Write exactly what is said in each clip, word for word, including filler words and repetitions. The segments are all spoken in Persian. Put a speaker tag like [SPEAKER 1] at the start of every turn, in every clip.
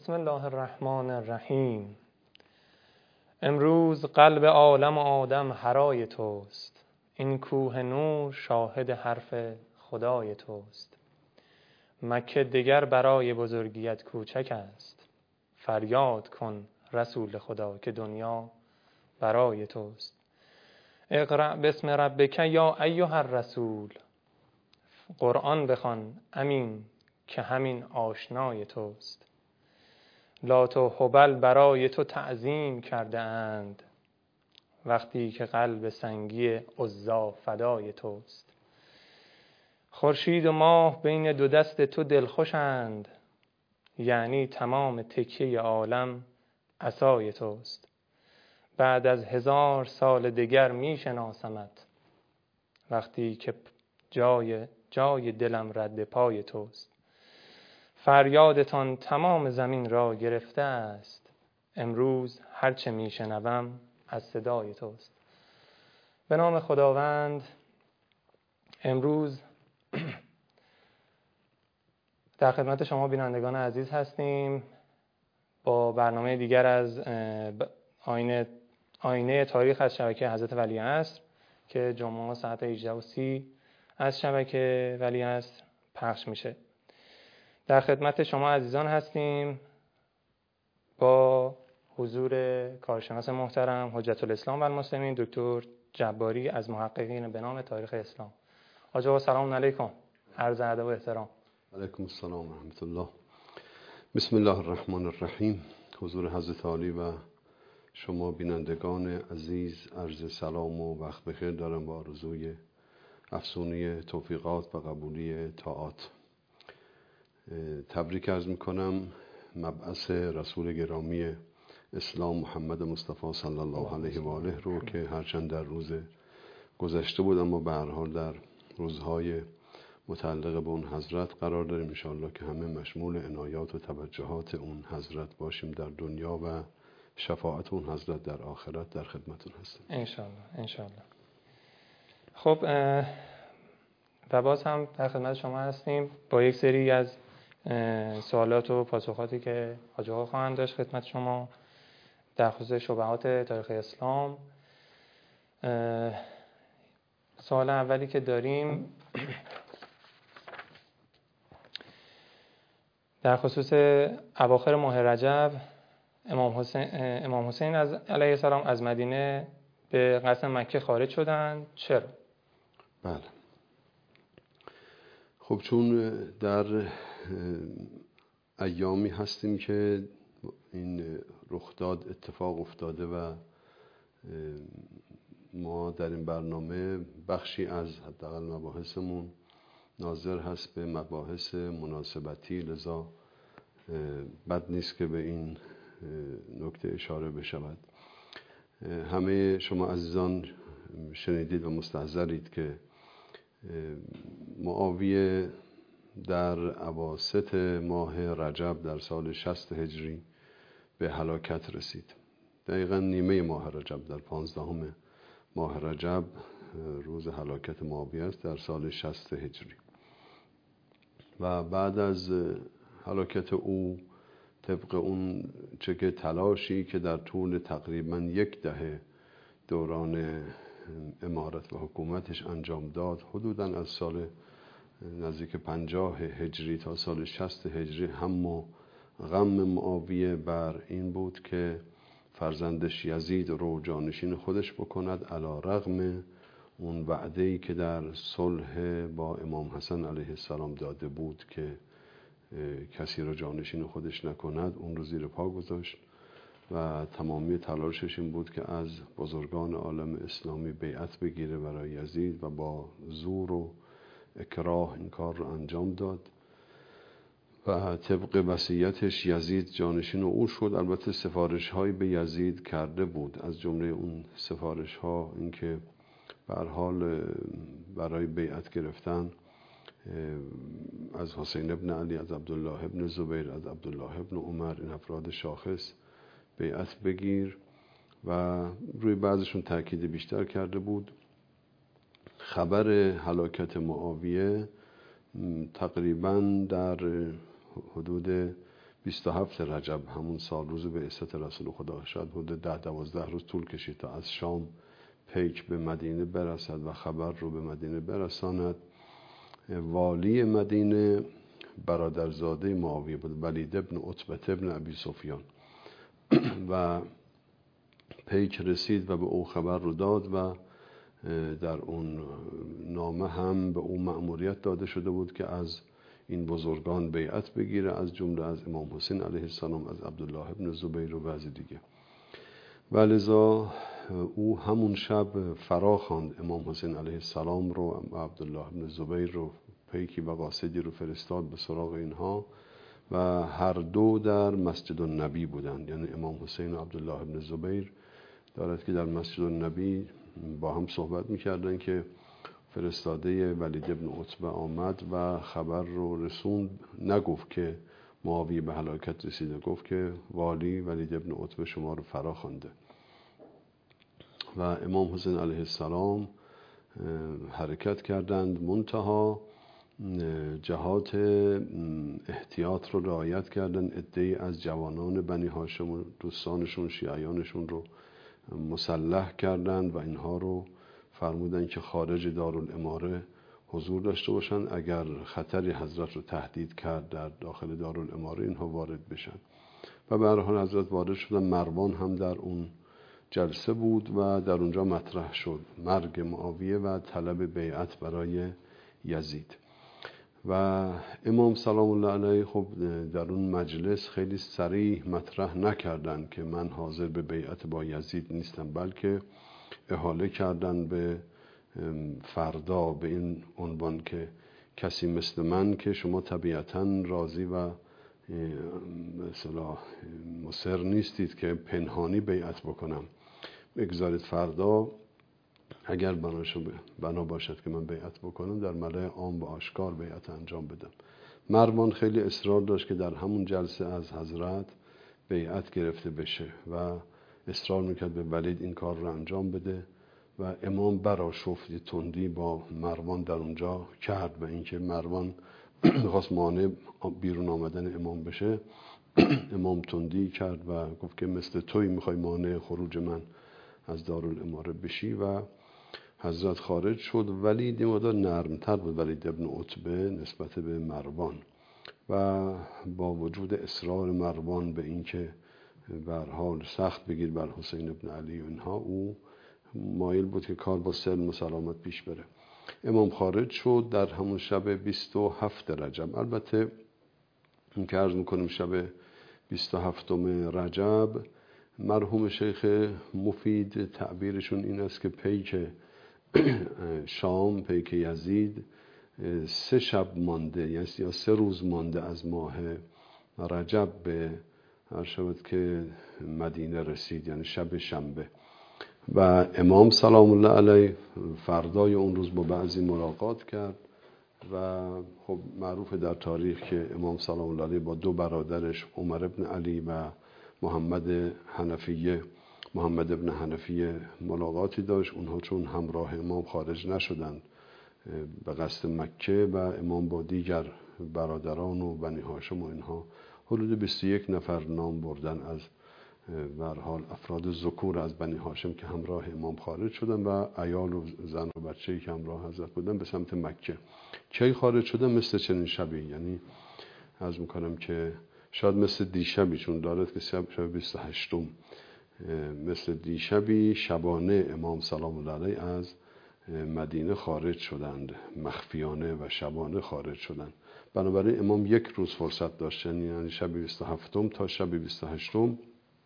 [SPEAKER 1] بسم الله الرحمن الرحیم. امروز قلب عالم و آدم هرای توست، این کوه نور شاهد حرف خدای توست. مکه دگر برای بزرگیت کوچک است، فریاد کن رسول خدا که دنیا برای توست. اقرأ باسم ربک یا ایها الرسول، قرآن بخوان امین که همین آشنای توست. لات و هبل برای تو تعظیم کرده اند، وقتی که قلب سنگی عزا فدای توست. خورشید و ماه بین دو دست تو دلخوشند، یعنی تمام تکیه عالم عصای توست. بعد از هزار سال دیگر می شناسمت، وقتی که جای جای دلم رد پای توست. فریادتان تمام زمین را گرفته است، امروز هرچه می شنوم از صدای توست. به نام خداوند. امروز در خدمت شما بینندگان عزیز هستیم با برنامه دیگر از آینه آینه تاریخ از شبکه حضرت ولیعصر که جمعه ساعت هجده و سی از شبکه ولیعصر پخش میشه. در خدمت شما عزیزان هستیم با حضور کارشناس محترم حجت الاسلام و المسلمین دکتر جباری از محققین به نام تاریخ اسلام. حاج آقا سلام علیکم، عرض ادب و احترام.
[SPEAKER 2] علیکم السلام و رحمت الله. بسم الله الرحمن الرحیم. حضور حضرت عالی و شما بینندگان عزیز عرض سلام و وقت بخیر دارم با آرزوی افزونی توفیقات و قبولی طاعات. تبریک عرض میکنم مبعث رسول گرامی اسلام محمد مصطفی صلی الله علیه و آله رو که هرچند در روز گذشته بود اما به هر حال در روزهای متعلق به اون حضرت قرار داریم. انشاءالله که همه مشمول عنایات و توجهات اون حضرت باشیم در دنیا و شفاعت اون حضرت در آخرت در خدمتون هستیم
[SPEAKER 1] انشاءالله انشاءالله. خب و باز هم در خدمت شما هستیم با یک سری از سوالات و پاسخاتی که حاج آقا خواهند داشت خدمت شما در خصوص شبهات تاریخ اسلام. سوال اولی که داریم در خصوص اواخر ماه رجب امام حسین امام حسین از علیه السلام از مدینه به قصد مکه خارج شدند، چرا؟
[SPEAKER 2] بله. خب چون در ایامی هستیم که این رخداد اتفاق افتاده و ما در این برنامه بخشی از حداقل مباحثمون ناظر هست به مباحث مناسبتی، لذا بد نیست که به این نکته اشاره بشود. همه شما عزیزان شنیدید و مستحضرید که معاویه در اواسط ماه رجب در سال شصت هجری به هلاکت رسید. دقیقا نیمه ماه رجب در پانزدهم ماه رجب روز هلاکت معاویه است در سال شصت هجری. و بعد از هلاکت او طبق اون چه که تلاشی که در طول تقریبا یک دهه دوران امارت و حکومتش انجام داد، حدوداً از سال نزدیک پنجاه هجری تا سال شصت هجری هم و غم معاویه بر این بود که فرزندش یزید رو جانشین خودش بکند، علی رغم اون وعده‌ای که در صلح با امام حسن علیه السلام داده بود که کسی رو جانشین خودش نکند. اون رو زیر پا گذاشت و تمامی تلاشش این بود که از بزرگان عالم اسلامی بیعت بگیره برای یزید و با زور و اکراه این کار رو انجام داد و طبق وصیتش یزید جانشین او شد. البته سفارش هایی به یزید کرده بود، از جمله اون سفارش ها این که به هر حال برای بیعت گرفتن از حسین ابن علی، از عبدالله ابن زبیر، از عبدالله ابن عمر، این افراد شاخص بیعت بگیر و روی بعضشون تاکید بیشتر کرده بود. خبر هلاکت معاویه تقریبا در حدود بیست و هفت رجب همون سال روز بعثت رسول خدا، شاید حدود ده دوازده روز طول کشید تا از شام پیک به مدینه برسد و خبر رو به مدینه برساند. والی مدینه برادرزاده معاویه بود، ولید ابن عتبه ابن ابی سفیان، و پیک رسید و به او خبر رو داد و در اون نامه هم به او مأموریت داده شده بود که از این بزرگان بیعت بگیره، از جمله از امام حسین علیه السلام، از عبدالله ابن زبیر و بعضی دیگه. و لذا او همون شب فرا خواند امام حسین علیه السلام رو و عبدالله ابن زبیر رو، پیکی و قاصدی رو فرستاد به سراغ اینها و هر دو در مسجد النبی بودند. یعنی امام حسین و عبدالله ابن زبیر دارد که در مسجد النبی با هم صحبت میکردن که فرستاده ولید ابن عتبه آمد و خبر رو رسوند. نگفت که معاویه به هلاکت رسیده، گفت که والی ولید ابن عتبه شما رو فرا خوانده. و امام حسین علیه السلام حرکت کردند، منتها جهات احتیاط رو رعایت کردن. عده‌ای از جوانان بنی هاشم و دوستانشون، شیعیانشون رو مسلح کردند و اینها رو فرمودن که خارج دارالاماره حضور داشته باشن، اگر خطری حضرت رو تهدید کرد در داخل دارالاماره اینها وارد بشن. و به هر حال حضرت وارد شدن. مروان هم در اون جلسه بود و در اونجا مطرح شد مرگ معاویه و طلب بیعت برای یزید. و امام سلام الله علیه خب در اون مجلس خیلی صریح مطرح نکردن که من حاضر به بیعت با یزید نیستم، بلکه احاله کردن به فردا به این عنوان که کسی مثل من که شما طبیعتاً راضی و مثلا مصر نیستید که پنهانی بیعت بکنم، بگذارید فردا اگر بنا باشد که من بیعت بکنم در ملأ عام و آشکار بیعت انجام بدم. مروان خیلی اصرار داشت که در همون جلسه از حضرت بیعت گرفته بشه و اصرار میکرد به ولید این کار رو انجام بده و امام برآشفت، تندی با مروان در اونجا کرد و اینکه مروان خواست مانع بیرون آمدن امام بشه، امام تندی کرد و گفت که مثل توی میخوای مانع خروج من از دارالاماره بشی و حضرت خارج شد. ولید این مقدار نرمتر بود، ولید ابن عتبه، نسبت به مروان، و با وجود اصرار مروان به اینکه به هر حال سخت بگیر بر حسین ابن علی و اینها، او مایل بود که کار با سلم و سلامت پیش بره. امام خارج شد در همون شب بیست و هفت رجب. البته این که عرض میکنیم شب بیست و هفتم رجب، مرحوم شیخ مفید تعبیرشون این است که پیک شام، پیک یزید سه شب مانده، یعنی یا سه روز مانده از ماه رجب به هر شود که مدینه رسید، یعنی شب شنبه. و امام سلام الله علیه فردای اون روز با بعضی ملاقات کرد و خب معروف در تاریخ که امام سلام الله علیه با دو برادرش عمر ابن علی و محمد حنفیه محمد ابن حنفیه ملاقاتی داشت. اونها چون همراه امام خارج نشدند به قصد مکه و امام با دیگر برادران و بنی هاشم و اینها حدود بیست و یک نفر نام بردن از به هر حال افراد ذکور از بنی هاشم که همراه امام خارج شدن و عیال و زن و بچه‌ای که همراه حضرت بودن به سمت مکه. کی خارج شدن؟ مثل چنین شبی، یعنی عرض میکنم که شاید مثل دیشبی، چون دارد که شب بیست و هشتم، مثل دیشبی شبانه امام سلام الله علیه از مدینه خارج شدند، مخفیانه و شبانه خارج شدند. بنابراین امام یک روز فرصت داشتن، یعنی شب بیست و هفتم تا شب بیست و هشتم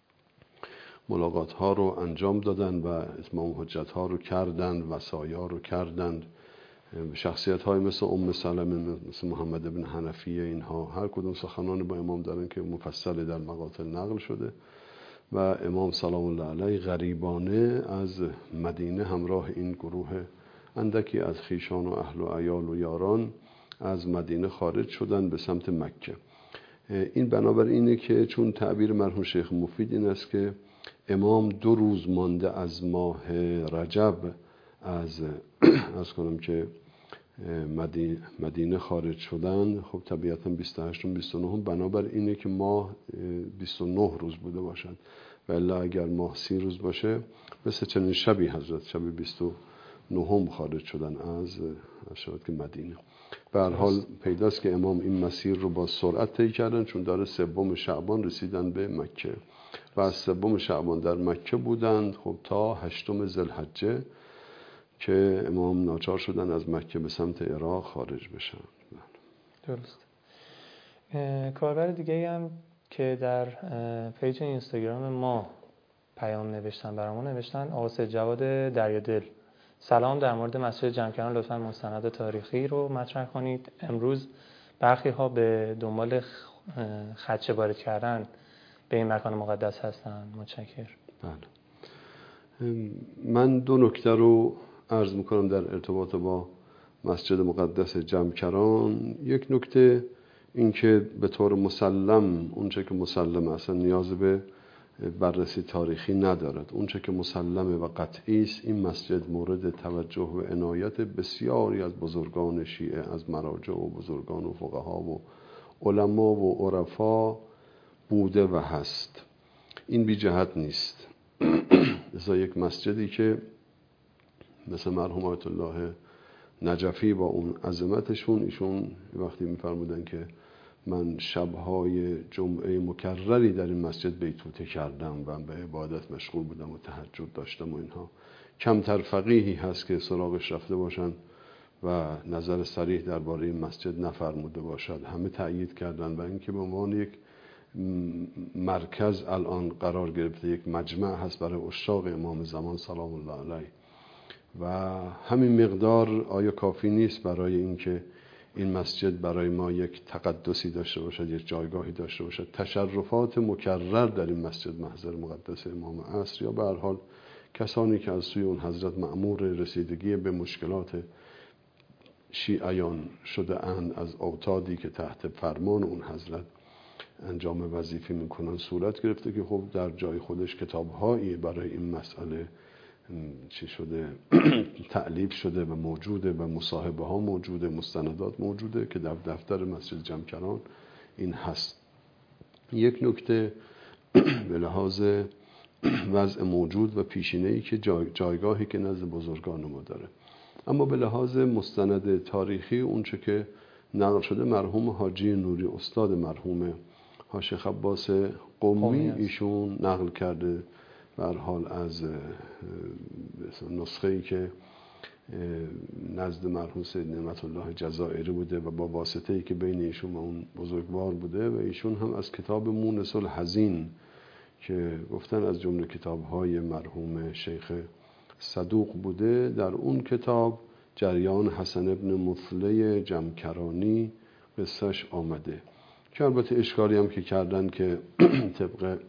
[SPEAKER 2] ملاقات ها رو انجام دادن و اتمام حجت ها رو کردند، وصایا رو کردند. شخصیت های مثل ام سلمه، مثل محمد ابن حنفیه، اینها هر کدوم سخنان با امام دارن که مفصل در مقاتل نقل شده. و امام سلام الله علیه غریبانه از مدینه همراه این گروه اندکی از خیشان و اهل و عیال و یاران از مدینه خارج شدن به سمت مکه. این بنابر اینه که چون تعبیر مرحوم شیخ مفید این است که امام دو روز مانده از ماه رجب از از کنم که مدینه خارج شدن، خب طبیعتا بیست و هشت و بیست و نه بنابر اینه که ماه بیست و نه روز بوده باشد و الا اگر ماه سی روز باشه مثل چنین شبی حضرت شب بیست و نه خارج شدن از شد که مدینه. به هر حال پیداست که امام این مسیر رو با سرعت طی کردن، چون داره سوم شعبان رسیدن به مکه و از سوم شعبان در مکه بودند خب تا هشتم ذوالحجه که امام ناچار شدن از مکه به سمت عراق خارج بشن.
[SPEAKER 1] درست. کاربر دیگه هم که در پیج اینستاگرام ما پیام نوشتن برامون نوشتن آقا سید جواد دریادل، سلام، در مورد مسجد جمکران لطفاً مستند تاریخی رو مطرح کنید. امروز برخی ها به دنبال خدشه وارد کردن به این مکان مقدس هستن. متشکرم.
[SPEAKER 2] بله. من دو نکته رو عرض میکنم در ارتباط با مسجد مقدس جمکران. یک نکته این که به طور مسلم اونچه که مسلم اصلا نیاز به بررسی تاریخی ندارد، اونچه که مسلمه و قطعی است این مسجد مورد توجه و عنایت بسیاری از بزرگان شیعه، از مراجع و بزرگان و فقها و علما و عرفا بوده و هست. این بی جهت نیست. مثلا یک مسجدی که مثل مرحوم آیت الله نجفی با اون عظمتشون، ایشون وقتی میفرمودن که من شبهای جمعه مکرری در این مسجد بیتوته کردم و به عبادت مشغول بودم و تهجد داشتم و اینها، کمتر فقیهی هست که سراغش رفته باشن و نظر صریح درباره این مسجد نفرموده باشد. همه تأیید کردن و اینکه به عنوان یک مرکز الان قرار گرفته، یک مجمع هست برای عشاق امام زمان سلام الله علیه و همین مقدار آیا کافی نیست برای اینکه این مسجد برای ما یک تقدسی داشته باشد، یک جایگاهی داشته باشد؟ تشرفات مکرر در این مسجد محضر مقدس امام عصر یا به هر حال کسانی که از سوی اون حضرت مأمور رسیدگی به مشکلات شیعیان شده اند از اوتادی که تحت فرمان اون حضرت انجام وظیفه میکنن صورت گرفته که خب در جای خودش کتابهایی برای این مسئله چی شده تألیف شده و موجوده و مصاحبه ها موجوده، مستندات موجوده که در دفتر مسجد جمکران این هست. یک نکته به لحاظ وضع موجود و پیشینه‌ای که جای جایگاهی که نزد بزرگان ما داره، اما به لحاظ مستند تاریخی اونچه که نقل شده مرحوم حاجی نوری استاد مرحوم شیخ عباس قمی ایشون نقل کرده به هر حال از نسخه‌ای که نزد مرحوم سید نعمت الله جزائری بوده و با واسطه‌ای که بین ایشون و اون بزرگوار بوده و ایشون هم از کتاب مونس الحزین که گفتن از جمله کتاب‌های مرحوم شیخ صدوق بوده، در اون کتاب جریان حسن ابن مثله جمکرانی قصهش آمده که البته اشکالی هم که کردن که طبق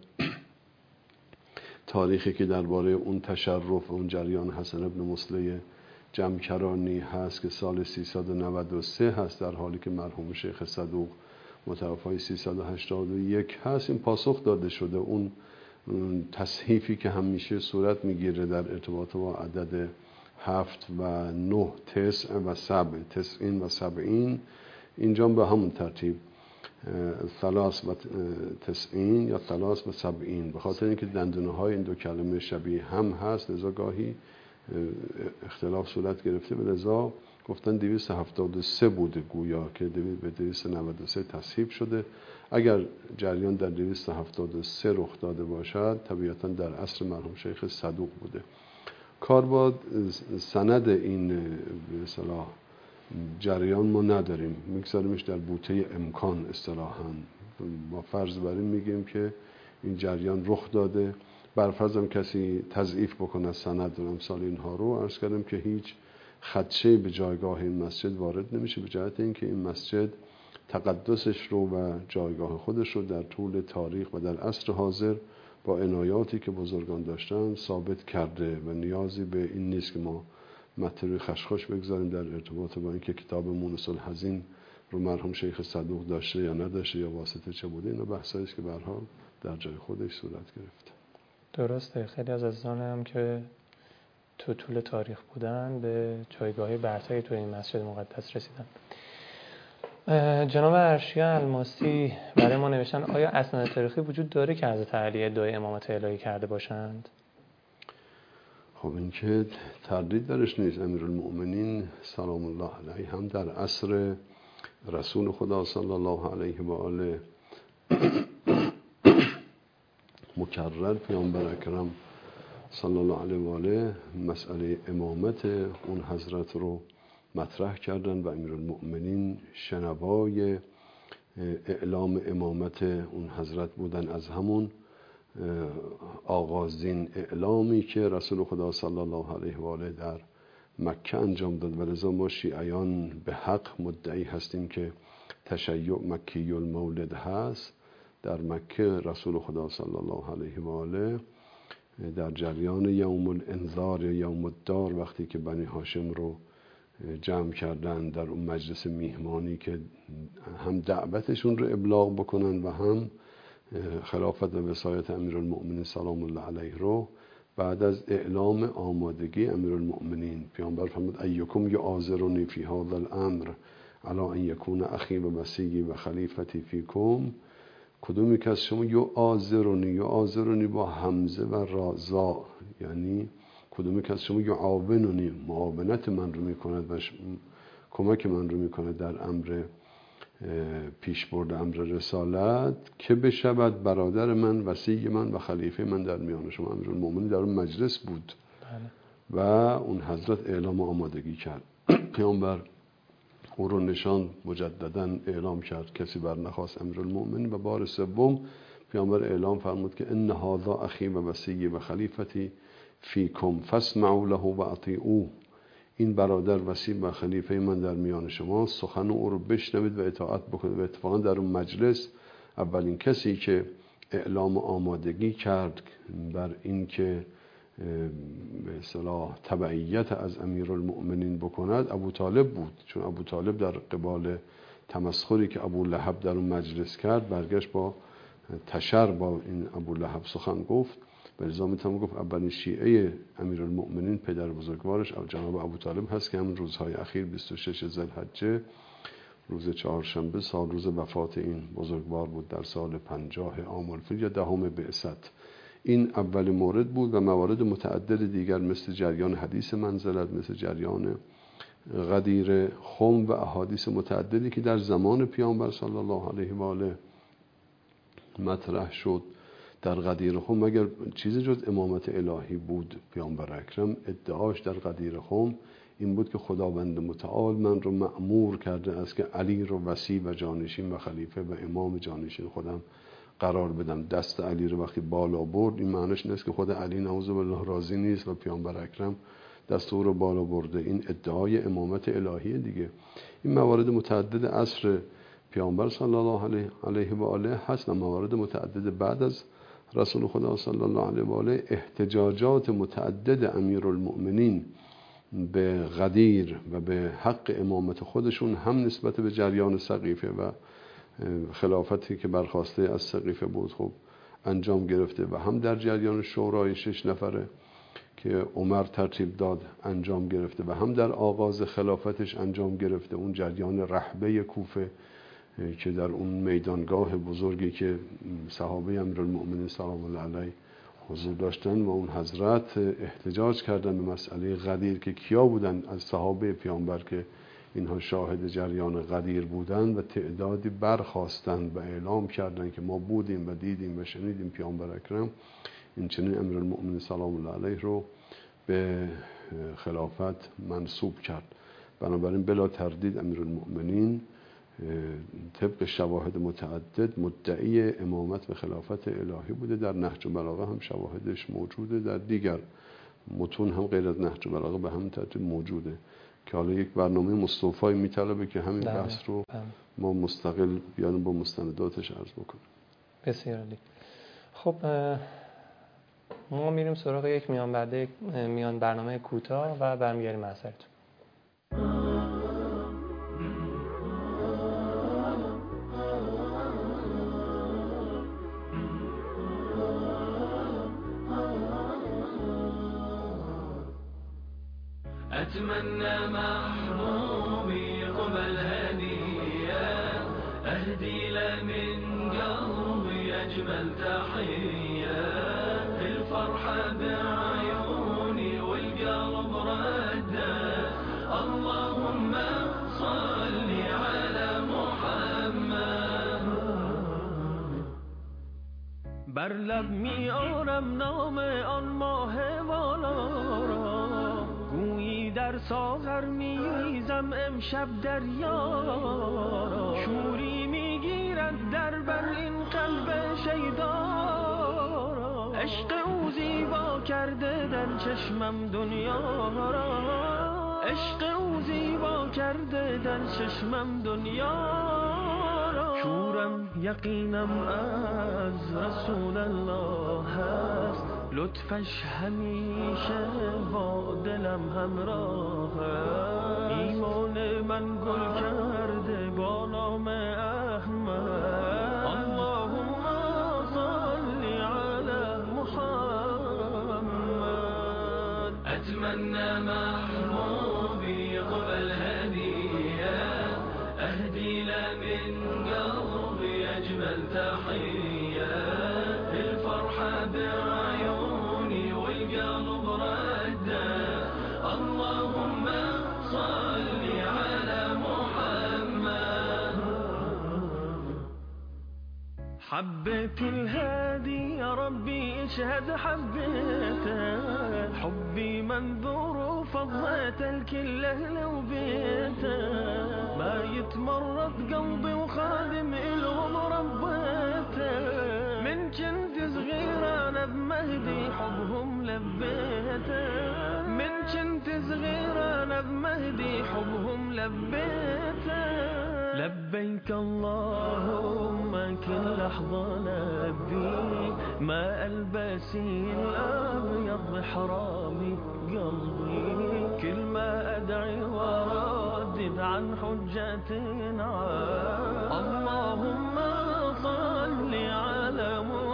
[SPEAKER 2] تاریخی که درباره اون تشرف اون جریان حسن ابن مثله جمکرانی هست که سال سیصد و نود و سه هست، در حالی که مرحوم شیخ صدوق متوفای سیصد و هشتاد و یک هست. این پاسخ داده شده. اون تصحیفی که همیشه صورت میگیره در ارتباط با عدد هفت و نه، تسع و سبع، تسعین و سبعین، اینجا به همون ترتیب ثلاث و تسعین یا ثلاث و سبعین، به خاطر اینکه دندونه های این دو کلمه شبیه هم هست لذا گاهی اختلاف صورت گرفته، به لذا گفتن دویست و هفتاد و سه بوده گویا که به دویست و نود و سه تصحیف شده. اگر جریان در دویست و هفتاد و سه رخ داده باشد طبیعتا در عصر مرحوم شیخ صدوق بوده. کار با سند این به اصطلاح جریان ما نداریم، میگذاریمش در بوته امکان اصطلاحاً. ما فرض بر این میگیم که این جریان رخ داده، بر فرض هم کسی تضعیف بکنه سند و امثال اینها رو، عرض کردم که هیچ خدشه به جایگاه این مسجد وارد نمیشه، به جهت اینکه این مسجد تقدسش رو و جایگاه خودش رو در طول تاریخ و در عصر حاضر با عنایاتی که بزرگان داشتن ثابت کرده و نیازی به این نیست که ما مطلب خشخاش بگذاریم در ارتباط با اینکه کتاب مونس الحزین رو مرحوم شیخ صدوق داشته یا نداشته یا واسطه چه بوده. اینا بحثایی است که به هر حال در جای خودش صورت گرفته.
[SPEAKER 1] درسته. خیلی از عزیزان هم که تو طول تاریخ بودن به جایگاه برتری تو این مسجد مقدس رسیدن. جناب عرشی الماسی برای ما نوشتن آیا اسناد تاریخی وجود داره که حضرت علی ادعای امامت الهی کرده باشند؟
[SPEAKER 2] خب این که تردید درش نیست. امیرالمؤمنین سلام الله علیه هم در عصر رسول خدا صلی الله علیه و آله مکرر پیامبر اکرم صلی الله علیه و آله مسئله امامت اون حضرت رو مطرح کردن و امیرالمؤمنین شنوای اعلام امامت اون حضرت بودن. از همون آغازین اعلامی که رسول خدا صلی الله علیه و آله در مکه انجام داد. ولذا ما شیعیان به حق مدعی هستیم که تشیع مکی المولد هست. در مکه رسول خدا صلی الله علیه و آله در جریان یوم الانذار یا یوم الدار وقتی که بنی هاشم رو جمع کردن در اون مجلس میهمانی که هم دعوتشون رو ابلاغ بکنن و هم خلافت و وصایت امیرالمؤمنین سلام الله علیه رو بعد از اعلام آمادگی امیرالمؤمنین پیامبر فرمود ایکم یعاذرنی فی هذا الامر علی ان یکون اخی و وصی و خلیفتی فیکم، کدومی که از شما یعاذرنی، یعاذرنی با همزه و رازا، یعنی کدومی که از شما یعاوننی معاونت من رو میکند و کمک من رو میکند در امر پیش برد امر رسالت که بشود برادر من، وصی من و خلیفه من در میان شما. امیرالمؤمنین در اون مجلس بود و اون حضرت اعلام آمادگی کرد. پیامبر او رو نشان مجددا اعلام کرد، کسی بر نخواست امیرالمؤمنین و بار سوم پیامبر اعلام فرمود که ان هذا اخی و وصی و خلیفتی فیکم فاسمعوا له و اطیعوه، این برادر وصی و خلیفه من در میان شما، سخن او رو بشنوید و اطاعت بکنید. و اتفاقا در اون مجلس اولین کسی که اعلام آمادگی کرد بر این که به اصطلاح تبعیت از امیرالمؤمنین بکند ابو طالب بود، چون ابو طالب در قبال تمسخری که ابو لهب در اون مجلس کرد برگشت با تشر با این ابو لهب سخن گفت. به لذا میتونم گفت اولین شیعه امیرالمؤمنین پدر بزرگوارش جناب ابو طالب هست که همین روزهای اخیر بیست و شش ذوالحجه روز چهارشنبه سال روز وفات این بزرگوار بود در سال پنجاه عام الفیل یا دهم بعثت. این اول مورد بود و موارد متعدد دیگر مثل جریان حدیث منزلت، مثل جریان غدیر خم و احادیث متعددی که در زمان پیامبر صلی الله علیه و آله مطرح شد. در غدیر خم مگر چیزی جز امامت الهی بود؟ پیامبر اکرم ادعاش در غدیر خم این بود که خداوند متعال من رو مأمور کرده است که علی رو وصی و جانشین و خلیفه و امام جانشین خودم قرار بدم. دست علی رو وقتی بالا برد این معنیش نیست که خود علی نعوذ بالله راضی نیست و پیامبر اکرم دست او رو بالا برده. این ادعای امامت الهی دیگه. این موارد متعدد عصر پیامبر صلی الله علیه و آله هست و موارد متعدد بعد از رسول خدا صلی الله علیه و آله. احتجاجات متعدد امیرالمؤمنین به غدیر و به حق امامت خودشون هم نسبت به جریان سقیفه و خلافتی که برخواسته از سقیفه بود خب انجام گرفته و هم در جریان شورای شش نفره که عمر ترتیب داد انجام گرفته و هم در آغاز خلافتش انجام گرفته. اون جریان رهبه کوفه که در اون میدانگاه بزرگی که صحابه امیرالمؤمنین سلام الله علیه حضور داشتن و اون حضرت احتجاج کردن به مسئله غدیر که کیا بودن از صحابه پیامبر که اینها شاهد جریان غدیر بودن و تعدادی برخواستند و اعلام کردند که ما بودیم و دیدیم و شنیدیم پیامبر اکرم این چنین امیرالمؤمنین سلام الله علیه رو به خلافت منصوب کرد. بنابراین بلا تردید امیرالمؤمنین طبق شواهد متعدد مدعی امامت و خلافت الهی بوده. در نهج البلاغه هم شواهدش موجوده، در دیگر متون هم غیر از نهج البلاغه به همین ترتیب موجوده که حالا یک برنامه مستوفای میطلبه که همین بحث رو ما مستقل بیان با مستنداتش عرض بکنیم.
[SPEAKER 1] بسیار عالی. خب ما میریم سراغ یک میان برده میان برنامه کوتاه و برمیگردیم مسئله‌تون.
[SPEAKER 3] أتمنى محبوبي قبل هدية أهدي له من قلبي أجمل تحية الفرحة بعيوني والقلب رده اللهم صل على محمد. بر لب می آرم نام آن ماه والا را گویی در ساغر می ریزم امشب دریا را شوری می گیرد در بر این قلب شیدا را عشق او زیبا کرده در چشمم دنیا را عشق او زیبا کرده در چشمم دنیا را شورم یقینم از رسول الله هست لطفش همیشه با دلم همراه است ایمان من گل کرده با نام احمد اللهم صل علی محمد. اتمنى محبوبي قبل هدية أهدي له من قلبي أجمل تحية الفرحة بعيوني والقلب رده اللهم صل على محمد. حبيت الهادي يا ربي اشهد حبيته حبي منذور وفضيت الكل اهله وبيته ما يتمرد قلبي وخادم الهم ربيته من كنت صغير انا بمهدي حبهم لبيته من كنت صغير انا بمهدي حبهم لبيته لبيك اللهم كل لحظة لبيك ما ألبسي الأبيض بحرامي قلبي كل ما أدعي وردد عن حجة نعم اللهم صل على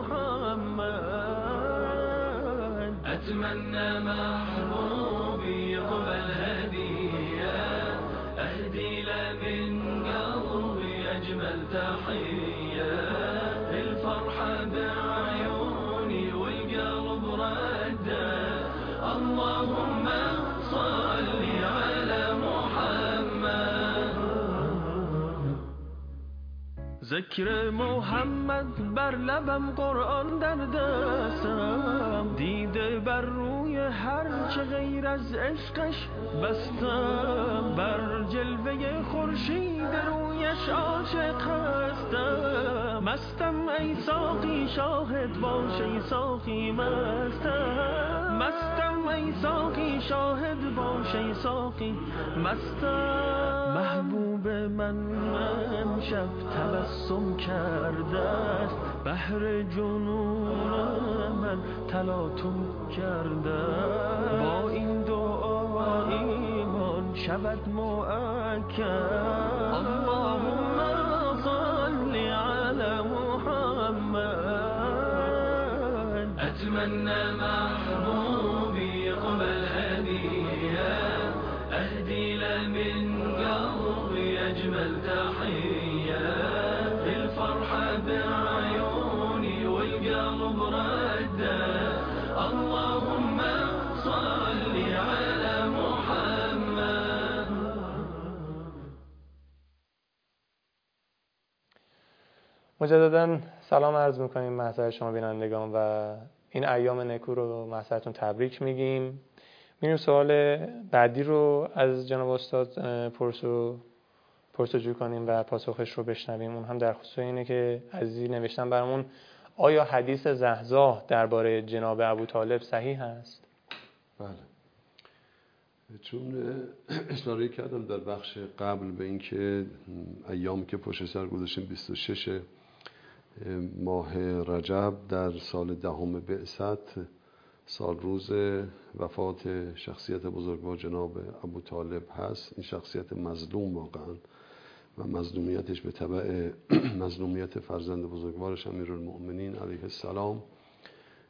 [SPEAKER 3] محمد. أتمنى محبوبي قبل هدية أهدي له من قلبي أجمل تحية الفرحة بعيوني والقلب رده اللهم صل على محمد. ذکر محمد بر لبم قرآن در دستم دیده بر روی هر چه غیر از عشقش بستم بر جلوه خورشید رویش عاشق هستم مستم ای ساقی شاهد باش ای ساقی مستم مستم ای ساقی شاهد باش ای ساقی مستم محبوب من امشب تبسم کرده است بحر جنون من تلاطم کرده با این دعا ایمان شود مؤکد اللهم صل على محمد. أتمنى محبوبي قبل هدية أهدي له من قلبي أجمل تحية الفرحة بعيوني والقلب رده اللهم صل على محمد.
[SPEAKER 1] مجددا سلام عرض میکنیم محضر شما بینندگان و این ایام نکو رو محضرتون تبریک میگیم. میریم سوال بعدی رو از جناب استاد پرسو پرسجو کنیم و پاسخش رو بشنویم. اون هم در خصوص اینه که عزیزی نوشتن برامون آیا حدیث زحزاح درباره جناب ابوطالب صحیح هست؟
[SPEAKER 2] بله، چون اشاره کردم در بخش قبل به اینکه ایام که پشت سر گذاشتیم بیست و شش ماه رجب در سال دهم بعثت سال روز وفات شخصیت بزرگوار جناب ابوطالب هست. این شخصیت مظلوم واقعا و مظلومیتش به تبع مظلومیت فرزند بزرگوارش امیرالمؤمنین علیه السلام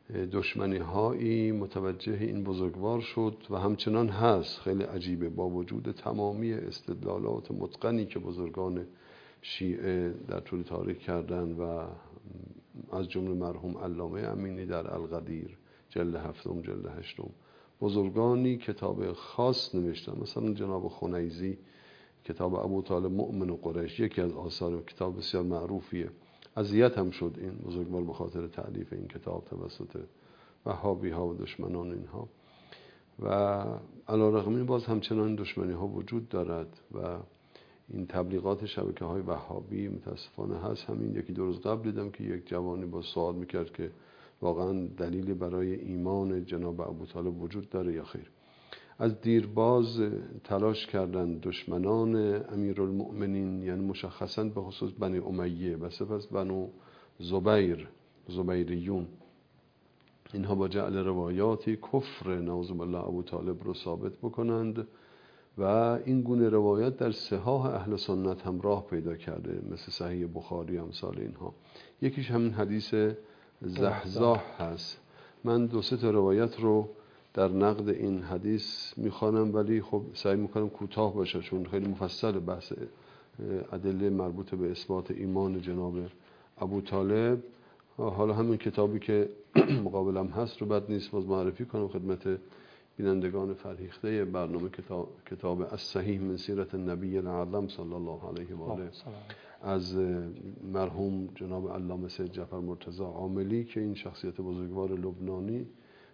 [SPEAKER 2] دشمنی هایی متوجه این بزرگوار شد و همچنان هست. خیلی عجیبه با وجود تمامی استدلالات متقنی که بزرگان شیعه در طول تاریخ کردن و از جمله مرحوم علامه امینی در القدیر جلد هفتم جلد هشتم، بزرگانی کتاب خاص نوشتن، مثلا جناب خنیزی کتاب ابو طالب مؤمن و قریش یکی از آثار کتاب بسیار معروفیه. اذیت هم شد این بزرگوار به خاطر تألیف این کتاب توسط وهابی ها و دشمنان اینها و علیرغم این باز همچنان دشمنی ها وجود دارد و این تبلیغات شبکه های وهابی متاسفانه هست. همین یکی دو روز قبل دیدم که یک جوانی با سوال میکرد که واقعا دلیلی برای ایمان جناب ابو طالب وجود داره یا خیر. از دیرباز تلاش کردن دشمنان امیرالمؤمنین، یعنی مشخصا به خصوص بنی امیه و سپس بنو زبیر زبیریون، اینها با جعل روایاتی کفر نعوذ بالله ابو طالب رو ثابت بکنند و این گونه روایت در صحاح اهل سنت هم راه پیدا کرده، مثل صحیح بخاری امثال اینها. یکیش همین حدیث زحزاح هست. من دو سه تا روایت رو در نقد این حدیث میخوانم، ولی خب سعی میکنم کوتاه باشه چون خیلی مفصل بحث ادله مربوط به اثبات ایمان جناب ابو طالب. حالا همین کتابی که مقابلم هست رو بد نیست باز معرفی کنم خدمت بینندگان فرهیخته برنامه، کتاب کتاب الصحیح من سیرت النبی الاعظم صلی الله علیه و آله از مرحوم جناب علامه سید جعفر مرتضی عاملی که این شخصیت بزرگوار لبنانی،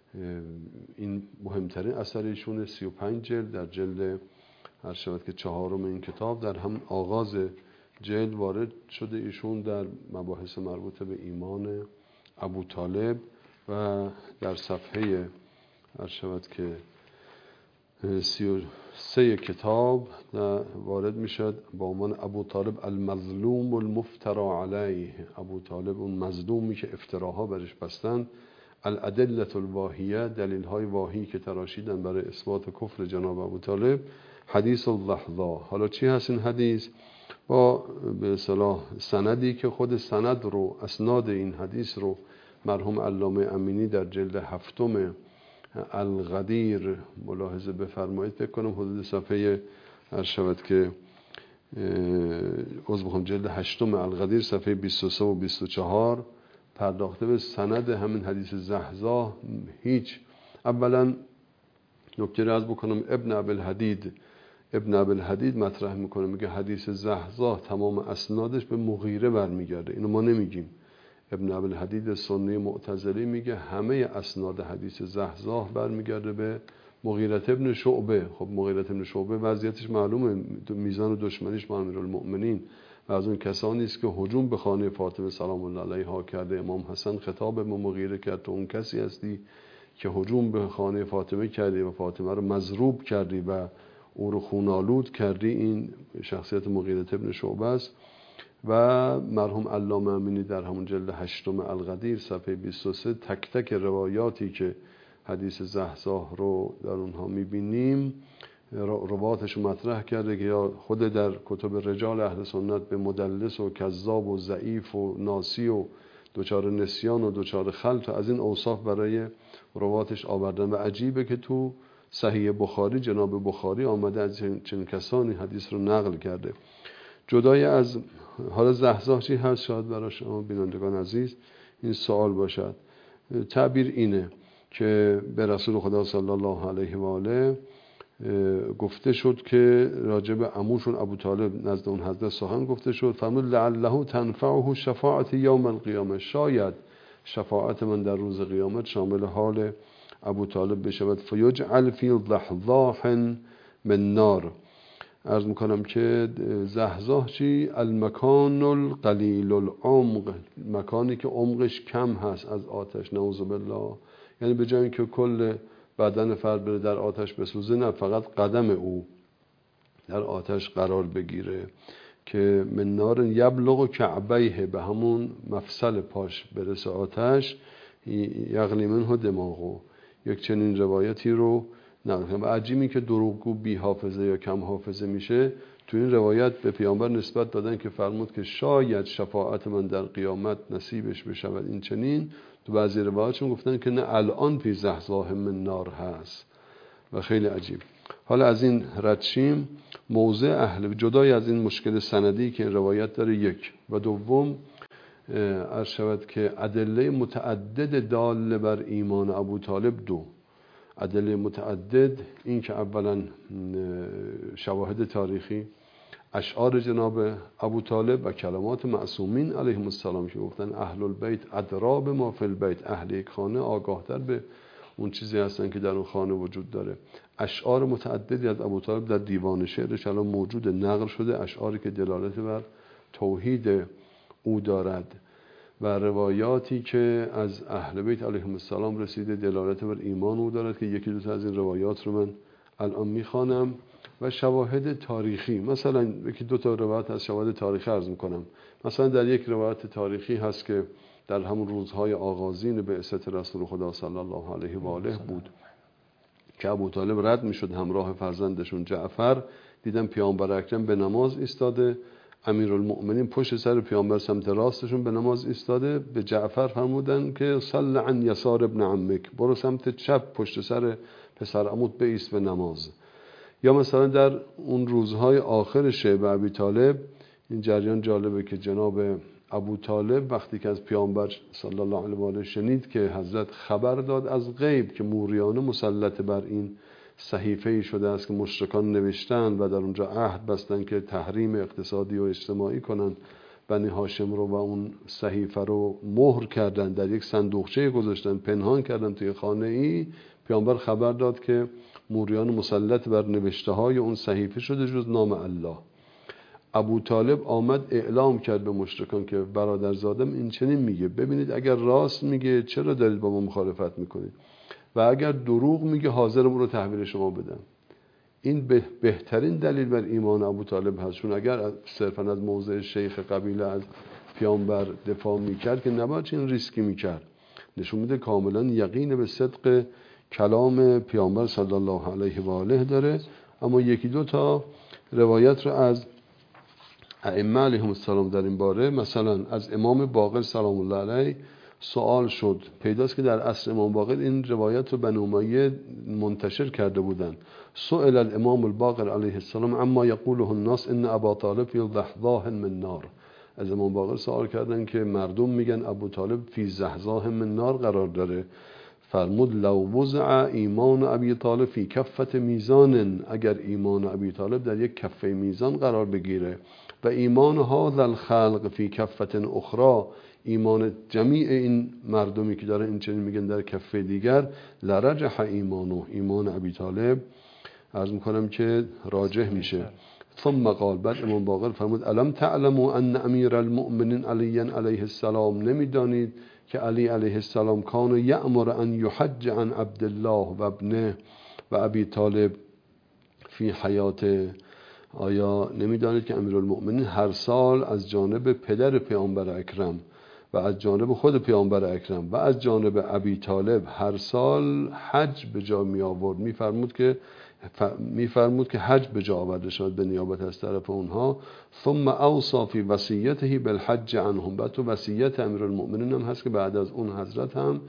[SPEAKER 2] این مهمترین اثر ایشون سی و پنج جلد، در جلد هر شود که چهارم این کتاب در هم آغاز جلد وارد شده ایشون در مباحث مربوط به ایمان ابو طالب و در صفحه هر شود که سی و سه کتاب وارد میشد با عنوان ابو طالب المظلوم المفترا علیه، ابو طالب اون مظلومی که افتراها برش بستند، الادله الواهیه، دلیل های واهی که تراشیدن برای اثبات کفر جناب ابو طالب. حدیث اللحظه، حالا چی هست این حدیث؟ با به اصطلاح سندی که خود سند رو، اسناد این حدیث رو مرحوم علامه امینی در جلد هفتم القدیر ملاحظه بفرمایید. فکر کنم حدود صفحه هر شود که عضو بخوام جلد هشتم القدیر صفحه بیست و سه و بیست و چهار پرداخته به سند همین حدیث زحزاح. هیچ اولا نکته را از بکنم، ابن ابوالحدید ابن ابوالحدید مطرح میکنه، میگه حدیث زحزاح تمام اسنادش به مغیره برمیگرده. اینو ما نمیگیم. ابن ابوالحدید سنی معتزلی میگه همه اسناد حدیث زحزاح برمیگرده به مغیره ابن شعبه. خب مغیره ابن شعبه وضعیتش معلومه، میزان دشمنیش با امیرالمؤمنین و از اون کسانی است که هجوم به خانه فاطمه سلام الله علیها کرده. امام حسن خطاب به مغیره کرد تو اون کسی هستی که هجوم به خانه فاطمه کردی و فاطمه رو مضروب کردی و او رو خونالود کردی. این شخصیت مغیره ابن شعبه است. و مرحوم علامه امینی در همون جلد هشتم القدیر صفحه بیست و سه تک تک روایاتی که حدیث زحزاح رو در اونها میبینیم رواتش رو مطرح کرده که یا خود در کتب رجال اهل سنت به مدلس و کذاب و ضعیف و ناسی و دوچار نسیان و دوچار خلط و از این اوصاف برای رواتش آوردن. و عجیبه که تو صحیح بخاری جناب بخاری آمده از چنین کسانی حدیث رو نقل کرده. جدای از حالا زحزاح چی هست شاید برای شما بینندگان عزیز این سوال باشد. تعبیر اینه که به رسول خدا صلی الله علیه و آله گفته شد که راجب عموشون ابو طالب نزد اون حضرت سخن گفته شد، فرمود لعله تنفعه شفاعت یوم القیامه، شاید شفاعت من در روز قیامت شامل حال ابو طالب بشود. فیجعل فی ضحضاح من نار. عرض میکنم که زحزاح چی؟ المکان القلیل العمق، مکانی که عمقش کم هست از آتش، نعوذ بالله. یعنی به جای اینکه کل بدن فرد بره در آتش بسوزه، نه فقط قدم او در آتش قرار بگیره که من نار یبلغ کعبیه، به همون مفصل پاش برسه آتش، یغلی منه دماغو. یک چنین روایتی رو نقل. و عجیبی که دروغگو بی حافظه یا کم حافظه میشه. تو این روایت به پیامبر نسبت دادن که فرمود که شاید شفاعت من در قیامت نصیبش بشود این چنین، تو بعضی روایاتشون گفتن که نه الان فی زحزاه من نار هست و خیلی عجیب. حالا از این رد شیم، موضع اهل جدای از این مشکل سندی که این روایت داره یک، و دوم عرض شود که ادله متعدد دال بر ایمان ابو طالب دو ادله متعدد، این که اولا شواهد تاریخی، اشعار جناب ابو طالب و کلمات معصومین علیهم السلام که گفتن اهل البیت ادرا بما فی البیت، اهل یک خانه آگاهتر به اون چیزی هستن که در اون خانه وجود داره. اشعار متعددی از ابو طالب در دیوان شعرش الان موجود، نقل شده، اشعاری که دلالت بر توحید او دارد و روایاتی که از اهل بیت علیهم السلام رسیده دلالت بر ایمان او دارد که یکی دو تا از این روایات رو من الان میخوانم و شواهد تاریخی. مثلا یکی دو تا روایت از شواهد تاریخی عرض میکنم. مثلا در یک روایت تاریخی هست که در همون روزهای آغازین بعثت رسول خدا صلی الله علیه و آله بود که ابو طالب رد میشد همراه فرزندشون جعفر، دیدن پیامبر اکرم به نماز ایستاده، امیرالمؤمنین پشت سر پیامبر سمت راستشون به نماز ایستاده، به جعفر فرمودن که صل عن یسار ابن عمک، برو سمت چپ پشت سر پسر عموت بایست به نماز. یا مثلا در اون روزهای آخر شیب ابی طالب، این جریان جالبه که جناب ابو طالب وقتی که از پیامبر صلی الله علیه و آله شنید که حضرت خبر داد از غیب که موریانه مسلط بر این صحیفه‌ای شده است که مشرکان نوشتن و در اونجا عهد بستن که تحریم اقتصادی و اجتماعی کنن بنی هاشم رو و اون صحیفه رو مهر کردن، در یک صندوقچه گذاشتن، پنهان کردن توی خانه ای. پیامبر خبر داد که موریان مسلط بر نوشته های اون صحیفه شده جز نام الله. ابو طالب آمد اعلام کرد به مشرکان که برادرزادم این چنین میگه، ببینید اگر راست میگه چرا دارید با ما مخالفت میکنید و اگر دروغ میگه حاضرم رو تحویل شما بدم. این به بهترین دلیل بر ایمان ابو طالب هست، چون اگر صرفا از موضع شیخ قبیله از پیامبر دفاع میکرد که نباید این ریسکی میکرد. نشون میده کاملا یقین به صدق کلام پیامبر صلی الله علیه و آله داره. اما یکی دو تا روایت رو از ائمه علیهم السلام در این باره، مثلا از امام باقر سلام الله علیه سوال شد، پیداست که در عصر امام باقر این روایت رو بنی امیه منتشر کرده بودن. سئل الامام الباقر علیه السلام اما یقوله الناس ان ابا طالب فی ضحضاه من نار. از امام باقر سوال کردن که مردم میگن ابو طالب فی زحزاه من نار قرار داره. فرمود لو وضع ایمان ابی طالب فی کفت میزان، اگر ایمان ابی طالب در یک کفه میزان قرار بگیره و ایمان هذا الخلق فی کفت اخرى، ایمان جمیع این مردمی که داره این چنین میگن در کفه دیگر، لرجح ایمانو، ایمان ابی طالب عرض میکنم که راجح میشه. ثم قال، بعد امام باقر فرمود الم تعلموا ان امیر المؤمنین علی علیه السلام، نمیدانید که علی علیه السلام کان یأمر ان یحج عن عبدالله و ابنه و ابی طالب فی حیات. آیا نمیدانید که امیرالمؤمنین هر سال از جانب پدر پیامبر اکرم و از جانب خود پیامبر اکرم و از جانب ابی طالب هر سال حج به جا می آورد؟ میفرمود که میفرمود که حج به جا آورده شد به نیابت از طرف اونها. ثم اوصى فی وصیته بالحج عنهم، بعد تو وصیت امیرالمؤمنین هم هست که بعد از اون حضرت هم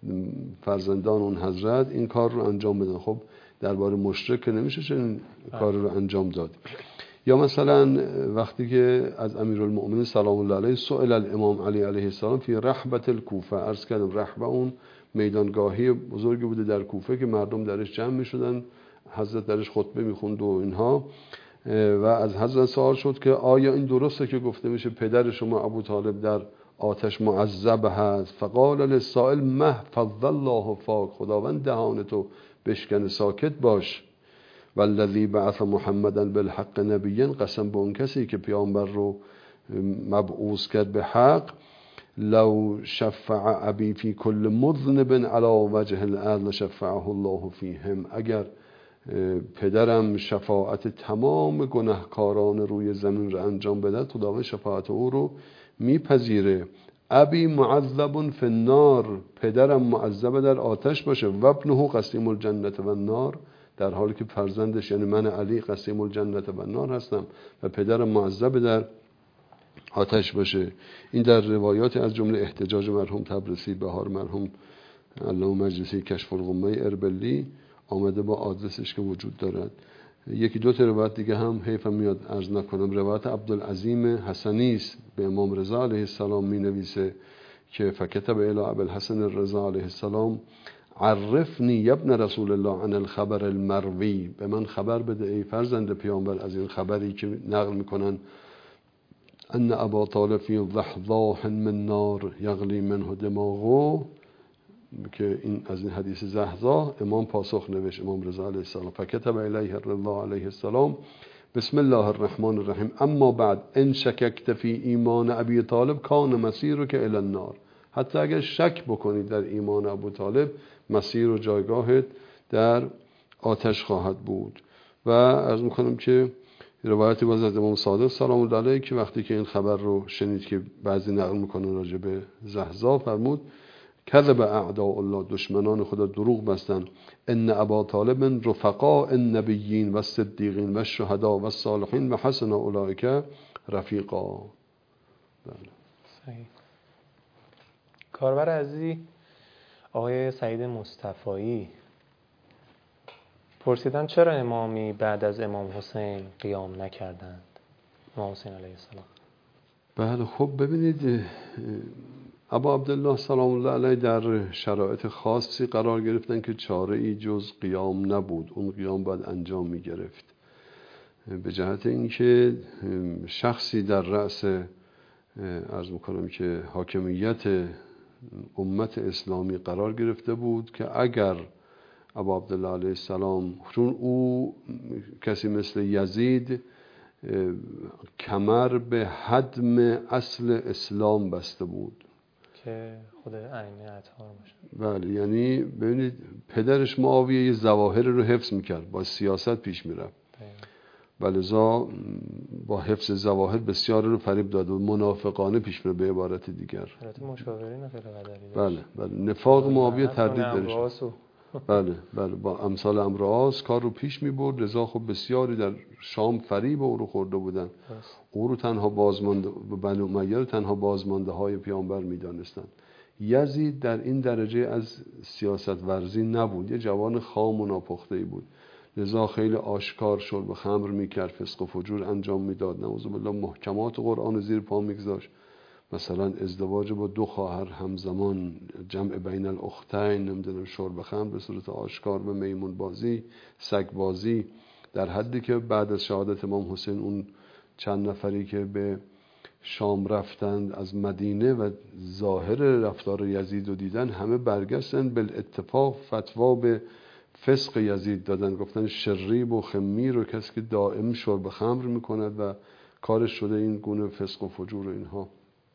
[SPEAKER 2] فرزندان اون حضرت این کار رو انجام بدن. خب درباره مشرک نمیشه چنین کار رو انجام داد. یا مثلا وقتی که از امیرالمؤمنین سلام الله علیه سئل الامام علی علیه السلام فی رحبت الکوفه، عرض کردم رحبه اون میدانگاهی بزرگی بوده در کوفه که مردم درش جمع میشدن، حضرت درش خطبه میخوند و اینها، و از حضرت سوال شد که آیا این درسته که گفته میشه پدر شما ابو طالب در آتش معذب هست؟ فقال للسائل مه فضل الله فاک، خداوند دهان تو بشکن، ساکت باش. والذی بعث محمدا بالحق نبیا، قسم به اون کسی که پیامبر رو مبعوث کرد به حق، لو شفع ابی فی کل مذنب علی وجه الارض شفعه الله فیهم، اگر پدرم شفاعت تمام گناهکاران روی زمین رو انجام بده خداوند شفاعت او رو میپذیره. ابی معذب فی النار، پدرم معذب در آتش باشه، و ابنه قسیم الجنه و النار، در حالی که فرزندش یعنی من علی قسیم الجنه و النار هستم و پدرم معذب در آتش باشه. این در روایات از جمله احتجاج مرحوم تبرسی، بهار مرحوم علامه مجلسی، کشف الغمه اربلی آمده با آدرسش که وجود دارد. یکی دو تا روایت دیگه هم حیفم میاد عرض نکنم. روایت عبدالعظیم حسنی است به امام رضا علیه السلام می نویسه که فکتب الی ابوالحسن الرضا علیه السلام عرفنی ابن رسول الله عن الخبر المروی، به من خبر بده ای فرزند پیامبر از این خبری که نقل میکنن ان ابا طالب فی ضحضاح من نار یغلی منه دماغه، که این از این حدیث زحضاح امام پاسخ نوشت، امام رضا علیه السلام فکتب الیه الرضا علیه السلام بسم الله الرحمن الرحیم اما بعد ان شککت فی ایمان ابی طالب کان مسیرک الی النار، حتی اگر شک بکنید در ایمان ابو طالب مسیر و جایگاهت در آتش خواهد بود. و عرض میکنم که روایتی باز از امام صادق سلام الله علیه که وقتی که این خبر رو شنید که بعضی نقل میکنن راجع به زحضاح، فرمود کذب اعداء الله، دشمنان خدا دروغ بستن، ان ابا طالب رفقاء النبیین و الصدیقین و الشهداء و الصالحین و حسن اولئک رفیقا. بله.
[SPEAKER 1] صحیح. کاربر عزیزی آقای سعید مصطفایی پرسیدن چرا امامی بعد از امام حسین قیام نکردند، امام حسین علیه السلام؟
[SPEAKER 2] بله خب ببینید ابا عبدالله سلام الله علیه در شرایط خاصی قرار گرفتن که چاره ای جز قیام نبود، اون قیام باید انجام می گرفت. به جهت اینکه شخصی در رأس عرض میکنم که حاکمیت امت اسلامی قرار گرفته بود که اگر ابا عبدالله علیه السلام، چون او کسی مثل یزید کمر به هدم اصل اسلام بسته بود
[SPEAKER 1] که خود ائمه اطهار باشه.
[SPEAKER 2] بله، یعنی ببینید پدرش معاویه یه ظواهر رو حفظ میکرد، با سیاست پیش میرفت، ولذا با حفظ ظواهر بسیار رو فریب داد و منافقانه پیش میره. به عبارت دیگر
[SPEAKER 1] البته مشاورین خیلی قدری
[SPEAKER 2] بله بله نفاق معاویه تردید درش. بله بله با امثال امرآس کار رو پیش میبرد. رضا خب بسیاری در شام فریب او رو خورده بودن، او رو تنها بازمانده، بنو امیه رو تنها بازمانده های پیامبر میدانستند. یزید در این درجه از سیاست ورزی نبود، یه جوان خام و ناپخته‌ای بود، لذا خیلی آشکار شرب و خمر میکرد، فسق و فجور انجام میداد، نعوذ بالله محکمات قرآن زیر پا میگذاشت، مثلا ازدواج با دو خواهر همزمان، جمع بین الاختین، نمیدونم شرب خمر به صورت آشکار، به میمون بازی، سگ بازی، در حدی که بعد از شهادت امام حسین اون چند نفری که به شام رفتند از مدینه و ظاهر رفتار یزید رو دیدن، همه برگشتن بالاتفاق فتوا به فسق یزید دادن، گفتن شریب و خمیر و کسی که دائم شرب خمر میکند و کارش شده این گونه فسق و فجور و اینها.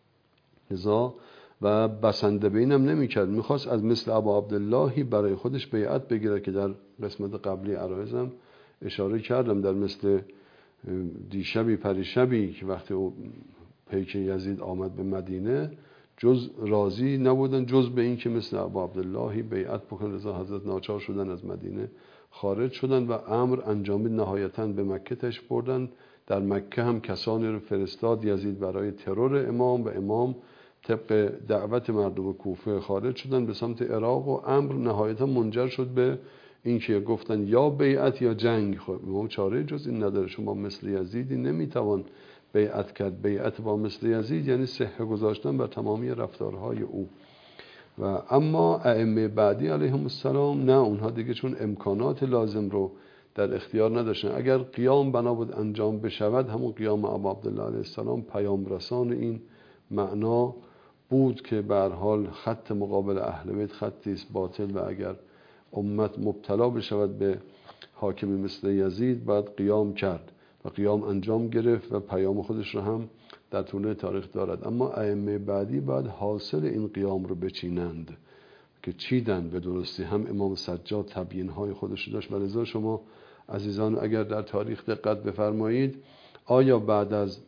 [SPEAKER 2] لذا و بسنده به اینم نمیکرد، میخواست از مثل ابا عبداللهی برای خودش بیعت بگیره که در قسمت قبلی عرایزم اشاره کردم، در مثل دیشبی پریشبی که وقتی او پیک یزید آمد به مدینه جز راضی نبودن جز به این که مثل ابا عبداللهی بیعت بکنه. رضا حضرت ناچار شدن از مدینه خارج شدن و امر انجامید، نهایتاً به مکه تشریف بردن. در مکه هم کسانی رو فرستاد یزید برای ترور امام و امام طبق دعوت مردم کوفه خارج شدن به سمت عراق و امر نهایتاً منجر شد به این که گفتن یا بیعت یا جنگ. خب ما چاره جز این نداره، شما مثل یزیدی نمیتوان بیعت کرد. بیعت با مثل یزید یعنی صحه گذاشتن بر تمامی رفتارهای او. و اما ائمه بعدی علیهم السلام نه، اونها دیگه چون امکانات لازم رو در اختیار نداشتن. اگر قیام بنا بود انجام بشود، همون قیام ابا عبدالله علیه السلام پیام رسان این معنا بود که به هر حال خط مقابل اهل بیت خطی است باطل و اگر امت مبتلا بشود به حاکمی مثل یزید باید قیام کرد و قیام انجام گرفت و پیام خودش رو هم در طول تاریخ دارد. اما ائمه بعدی باید حاصل این قیام رو بچینند که چیدن به درستی. هم امام سجاد تبیین های خودش رو داشت و لذا شما عزیزان اگر در تاریخ دقت بفرمایید، آیا بعد از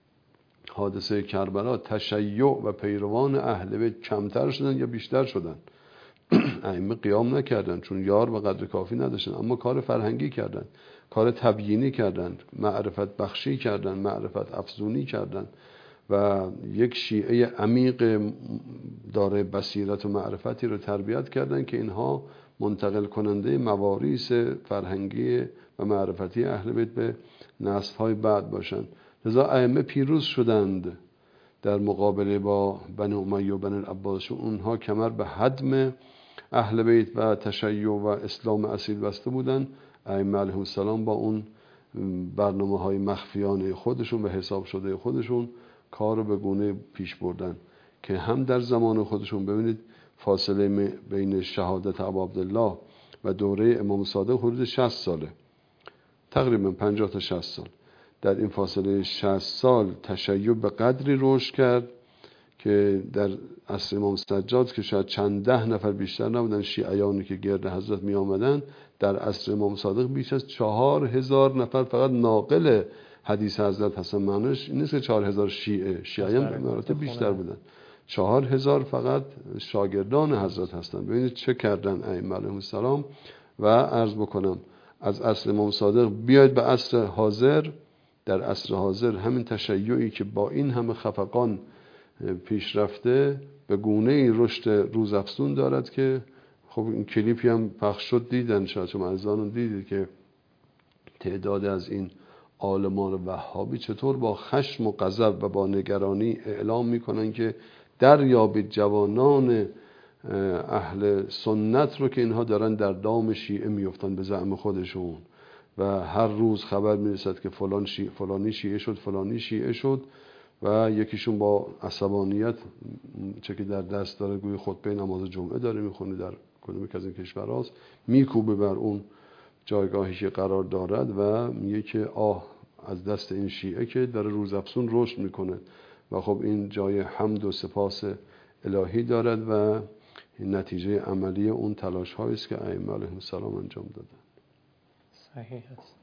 [SPEAKER 2] حادثه کربلا تشیع و پیروان اهل بیت کمتر شدن یا بیشتر شدن؟ ائمه قیام نکردن چون یار و قدر کافی نداشتن، اما کار فرهنگی کردن، کار تبیینی کردن، معرفت بخشی کردن، معرفت افزونی کردن و یک شیعه عمیق داره بصیرت و معرفتی رو تربیت کردن که اینها منتقل کننده مواریث فرهنگی و معرفتی اهل بیت به نسل‌های بعد باشند. لذا ائمه پیروز شدند در مقابله با بنی امیه و بنی العباس. اونها کمر به هدم اهل بیت و تشیع و اسلام اصیل بسته بودند. ائمه علیهم السلام با اون برنامه‌های مخفیانه خودشون و حساب شده خودشون کار رو به گونه پیش بردن که هم در زمان خودشون، ببینید فاصله بین شهادت ابا عبدالله و دوره امام صادق حدود شصت ساله، تقریبا پنجاه تا شصت سال. در این فاصله شصت سال تشیع به قدری رشد کرد که در عصر امام سجاد که شاید چند ده نفر بیشتر نبودن شیعیانی که گرد حضرت می آمدن، در عصر امام صادق بیش از چهار هزار نفر فقط ناقل حدیث حضرت هستن. معنیش این نیست که چهار هزار شیعه، شیعیان به مراتب بیشتر بودن، چهار هزار فقط شاگردان حضرت هستند. ببینید چه کردن ائمه علیهم السلام. و عرض بکنم از عصر امام صادق بیاید به عصر حاضر، در عصر حاضر همین تشیعی که با این همه خفقان پیش رفته به گونه‌ای رشد روزافزون دارد که خب این کلیپی هم پخش شد، دیدن شاید شما عزیزان دیدید که تعداد از این عالمان وهابی چطور با خشم و غضب و با نگرانی اعلام میکنن که دریابید جوانان اهل سنت رو که اینها دارن در دام شیعه میفتن به زعم خودشون و هر روز خبر میرسد که فلان شیعه فلانی شیعه شد فلانی شیعه شد و یکیشون با عصبانیت چه که در دست داره گوی خطبه نماز جمعه داره میخونه در کدوم که از این کشور هاست، میکوبه بر اون جایگاهی که قرار دارد و میگه که آه از دست این شیعه که داره روزافزون رشد میکنه. و خب این جای حمد و سپاس الهی دارد و نتیجه عملی اون تلاش هایی است که ائمه علیهم السلام انجام دادن.
[SPEAKER 1] صحیح است.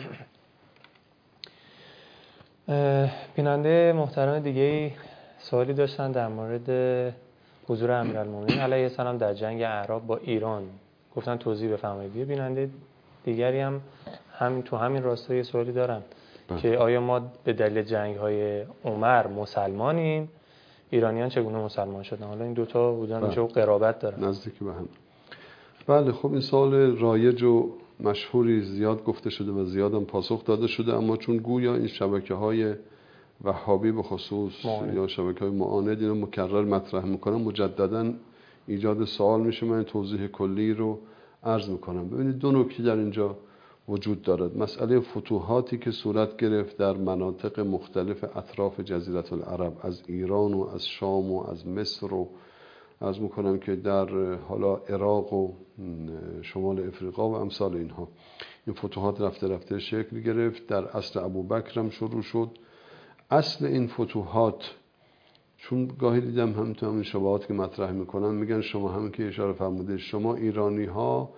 [SPEAKER 1] بیننده محترم دیگه سوالی داشتن در مورد حضور امیرالمومنین علیه السلام در جنگ اعراب با ایران، گفتن توضیح بفرمایید. بیننده دیگری هم همین تو همین راستا یه سوالی دارن بله. که آیا ما به دلیل جنگ‌های عمر مسلمانیم؟ ایرانیان چگونه مسلمان شدن؟ حالا این دوتا بودن چه قرابت دارن؟
[SPEAKER 2] نزدیکی به هم. بله خب این سوال رایج و مشهوری زیاد گفته شده و زیاد هم پاسخ داده شده، اما چون گویا این شبکه‌های وهابی به خصوص معاند. یا شبکه‌های معاند اینو مکرر مطرح میکنن، مجددا ایجاد سوال میشه. من توضیح کلی رو عرض میکنم. ببینید دو نکته در اینجا وجود دارد. مسئله فتوحاتی که صورت گرفت در مناطق مختلف اطراف جزیره العرب، از ایران و از شام و از مصر و عرض میکنم که در حالا عراق و شمال افریقا و امثال اینها، این فتوحات رفته رفته شکل گرفت. در عصر ابوبکر هم شروع شد. اصل این فتوحات، چون گاهی دیدم هم تو همین شبهات که مطرح میکنن میگن شما همین که اشاره فرمودید شما ایرانی ها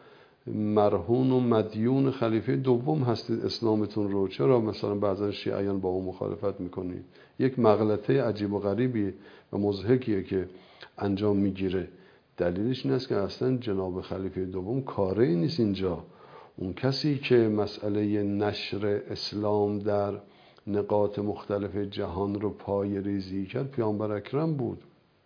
[SPEAKER 2] مرهون و مدیون خلیفه دوم هستید، اسلامتون رو چرا مثلا بعضا شیعیان با اون مخالفت میکنید؟ یک مغلطه عجیب و غریبی و مضحکیه که انجام میگیره. دلیلش این است که اصلا جناب خلیفه دوم کاری نیست اینجا. اون کسی که مسئله نشر اسلام در نقاط مختلف جهان رو پای ریزی کرد پیامبر اکرم بود،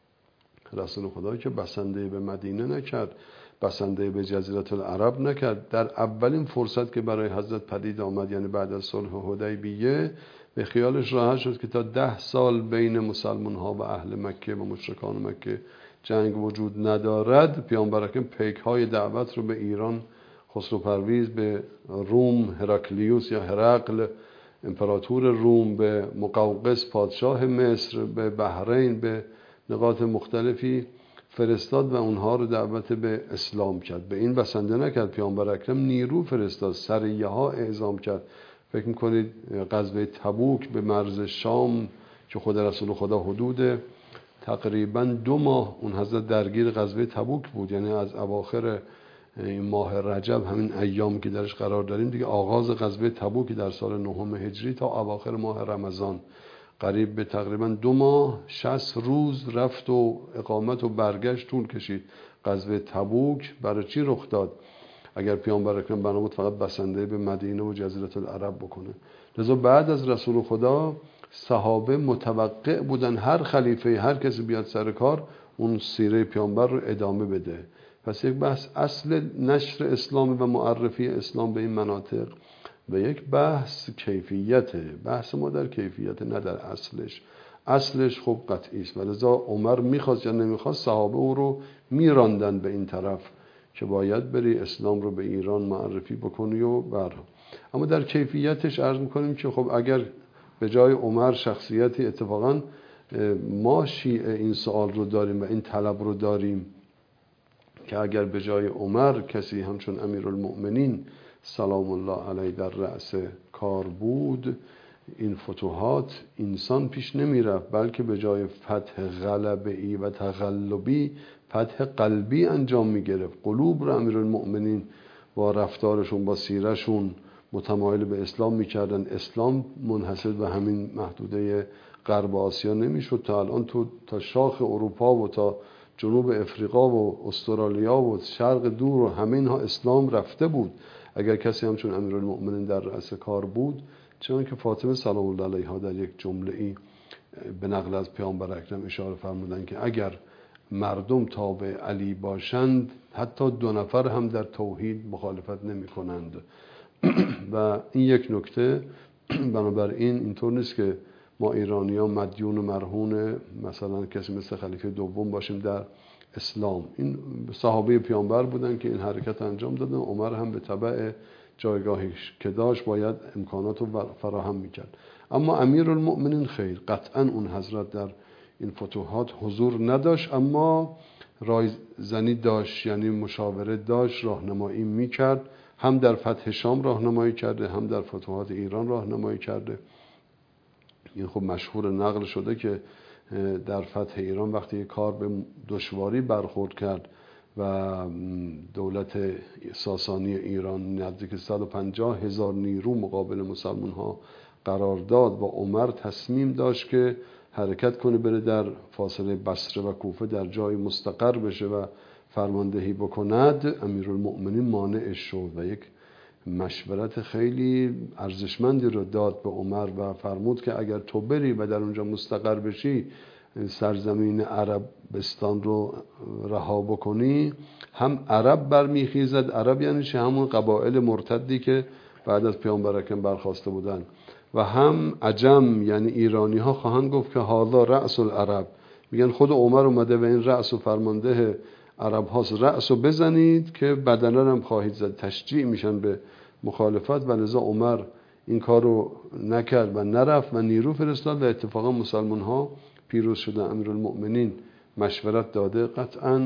[SPEAKER 2] رسول خدا که بسنده به مدینه نکرد، بسنده به جزیره العرب نکرد. در اولین فرصت که برای حضرت پدید آمد، یعنی بعد از صلح حدیبیه، به خیالش راحت شد که تا ده سال بین مسلمان ها و اهل مکه و مشرکان مکه جنگ وجود ندارد. پیامبر اکرم پیک های دعوت رو به ایران، خسرو پرویز، به روم هراکلیوس یا هرقل امپراتور روم، به مقوقس پادشاه مصر، به بحرین، به نقاط مختلفی فرستاد و اونها رو دعوت به اسلام کرد. به این بسنده نکرد. پیامبر اکرم نیرو فرستاد، سریه ها اعزام کرد. فکر میکنید غزوه تبوک به مرز شام که خود رسول خدا حدود تقریبا دو ماه اون حضرت درگیر غزوه تبوک بود، یعنی از اواخر این ماه رجب، همین ایام که درش قرار داریم دیگه، آغاز غزوه تبوک در سال نهم هجری تا اواخر ماه رمضان، قریب به تقریبا دو ماه شصت روز رفت و اقامت و برگشت طول کشید. غزوه تبوک برای چی رخ داد؟ اگر پیامبر اکرم بنا بود فقط بسنده به مدینه و جزیره العرب بکنه. لذا بعد از رسول خدا صحابه متوقع بودن هر خلیفه، هر کسی بیاد سر کار اون سیره پیامبر رو ادامه بده. پس یک بحث اصل نشر اسلام و معرفی اسلام به این مناطق و یک بحث کیفیته. بحث ما در کیفیت نه در اصلش. اصلش خب قطعی است، ولذا عمر میخواست یا نمیخواست صحابه او رو میراندن به این طرف که باید بری اسلام رو به ایران معرفی بکنی و بر. اما در کیفیتش عرض میکنیم که خب اگر به جای عمر شخصیتی، اتفاقا ما شیعه این سوال رو داریم و این طلب رو داریم که اگر به جای عمر کسی همچون امیرالمؤمنین سلام الله علیه در رأس کار بود، این فتوحات انسان پیش نمی رفت، بلکه به جای فتح غلبه‌ای و تغلبی فتح قلبی انجام می گرفت. قلوب رو امیرالمؤمنین با رفتارشون، با سیرشون متمایل به اسلام می کردن. اسلام منحصر به همین محدوده غرب آسیا نمی شد. تا الان تو تا شاخ اروپا و تا جنوب افریقا و استرالیا و شرق دور و همه اینها اسلام رفته بود. اگر کسی همچون امیرالمؤمنین در رأس کار بود، چون که فاطمه سلام الله علیها در یک جمله ای به نقل از پیامبر اکرم اشاره فرمودند که اگر مردم تابع علی باشند حتی دو نفر هم در توحید مخالفت نمی کنند. و این یک نکته. بنابراین اینطور نیست که ما ایرانی ها مدیون و مرهون مثلا کسی مثل خلیفه دوم باشیم در اسلام. این صحابه پیامبر بودن که این حرکت انجام دادن. عمر هم به تبع جایگاهیش که داشت باید امکانات رو فراهم میکرد. اما امیرالمؤمنین خیر، قطعا اون حضرت در این فتوحات حضور نداشت، اما رایزنی داشت، یعنی مشاوره داشت، راهنمایی میکرد. هم در فتح شام راهنمایی کرده، هم در فتوحات ایران راهنمایی کرده. این خب مشهور نقل شده که در فتح ایران وقتی کار به دشواری برخورد کرد و دولت ساسانی ایران نزدیک صد و پنجاه هزار نیرو مقابل مسلمان ها قرار داد و عمر تصمیم داشت که حرکت کنه بره در فاصله بصره و کوفه در جای مستقر بشه و فرماندهی بکند، امیرالمؤمنین مانع شد و یک مشورت خیلی ارزشمندی رو داد به عمر و فرمود که اگر تو بری و در اونجا مستقر بشی، سرزمین عربستان رو رها بکنی، هم عرب برمیخیزد. عرب یعنی چه؟ همون قبایل مرتدی که بعد از پیامبر اکرم برخاسته بودن. و هم عجم یعنی ایرانی ها خواهند گفت که حالا رأس العرب، میگن خود عمر اومده و این رأس و فرمانده عرب هاست، رأس رو بزنید که بدنه هم خواهید زد. تشجیع میشن به مخالفت و لذا عمر این کار رو نکرد و نرفت و نیرو فرستاد و اتفاقا مسلمان ها پیروز شدن. امیرالمؤمنین مشورت داده قطعا،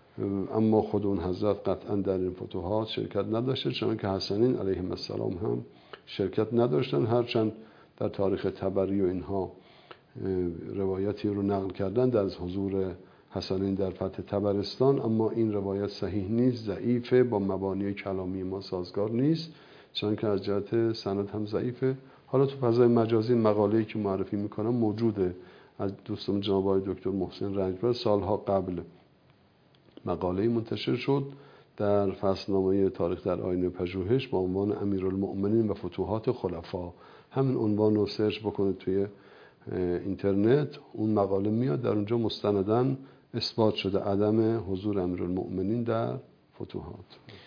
[SPEAKER 2] اما خود اون حضرت قطعا در این فتوحات شرکت نداشته، چون که حسنین علیهم السلام هم شرکت نداشتن، هرچند در تاریخ طبری و اینها روایتی رو نقل کردن در حضور حسنین در فتح طبرستان، اما این روایت صحیح نیست، ضعیفه، با مبانی کلامی ما سازگار نیست، چون که از جهت سند هم ضعیفه. حالا تو فضای مجازی مقاله‌ای که معرفی میکنم موجوده از دوستم جناب آقای دکتر محسن رنجبر، سالها قبل مقاله‌ای منتشر شد در فصلنامه تاریخ در آینه پژوهش با عنوان امیرالمؤمنین و فتوحات خلفا. همین عنوان رو سرچ بکنید توی اینترنت، اون مقاله میاد، در اونجا مستنداً اثبات شده عدم حضور امیرالمؤمنین در فتوحات.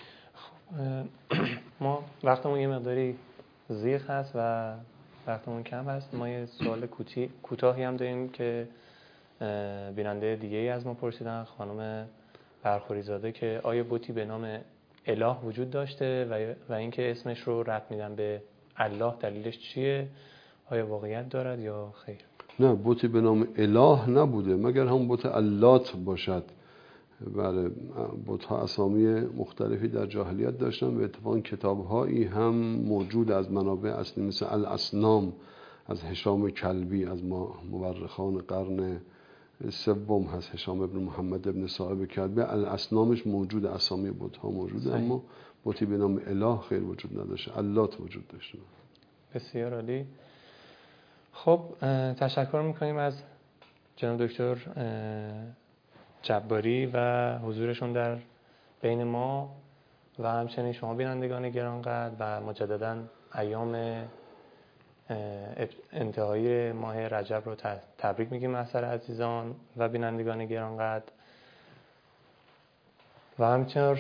[SPEAKER 1] ما وقتمون یه مقداری زیغ هست و وقتمون کم هست. ما یه سوال کوتاهی هم داریم که بیننده دیگه ای از ما پرسیدن، خانم برخوری زاده، که آیا بتی به نام اله وجود داشته و, و اینکه اسمش رو ربط میدن به الله، دلیلش چیه؟ آیا واقعیت دارد یا خیر؟
[SPEAKER 2] نه، بتی به نام اله نبوده مگر هم بت اللات باشد. بله، بت‌ها اسامی مختلفی در جاهلیت داشتن و اتفاقا کتاب‌هایی هم موجود از منابع اصلی مثل الاصنام از هشام کلبی، از مورخان قرن سوم هست، هشام ابن محمد ابن صاحب کلبی. الاصنامش موجود، اسامی بت‌ها موجوده، اما بتی به نام اله خیر وجود نداشته، اللات وجود داشته.
[SPEAKER 1] بسیار عالی. خب تشکر میکنیم از جناب دکتر جباری و حضورشون در بین ما و همچنین شما بینندگان گرانقدر و مجددا ایام انتهای ماه رجب رو تبریک میگیم محضر عزیزان و بینندگان گرانقدر. و همچنین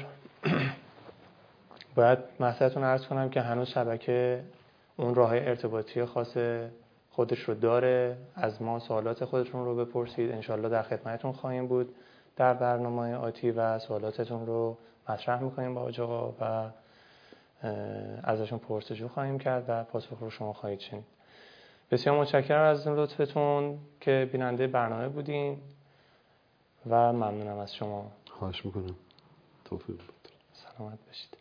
[SPEAKER 1] باید محضرتون عرض کنم که هنوز شبکه اون راه ارتباطی خاص خودش رو داره. از ما سوالات خودتون رو بپرسید، انشالله در خدمتتون خواهیم بود در برنامه آتی و سوالاتتون رو مطرح میکنیم با حاج آقا و ازشون پرسجو خواهیم کرد و پاسخ رو شما خواهید شنید. بسیار متشکرم از لطفتون که بیننده برنامه بودین و ممنونم از شما.
[SPEAKER 2] خواهش میکنم. توفیق بود.
[SPEAKER 1] سلامت باشید.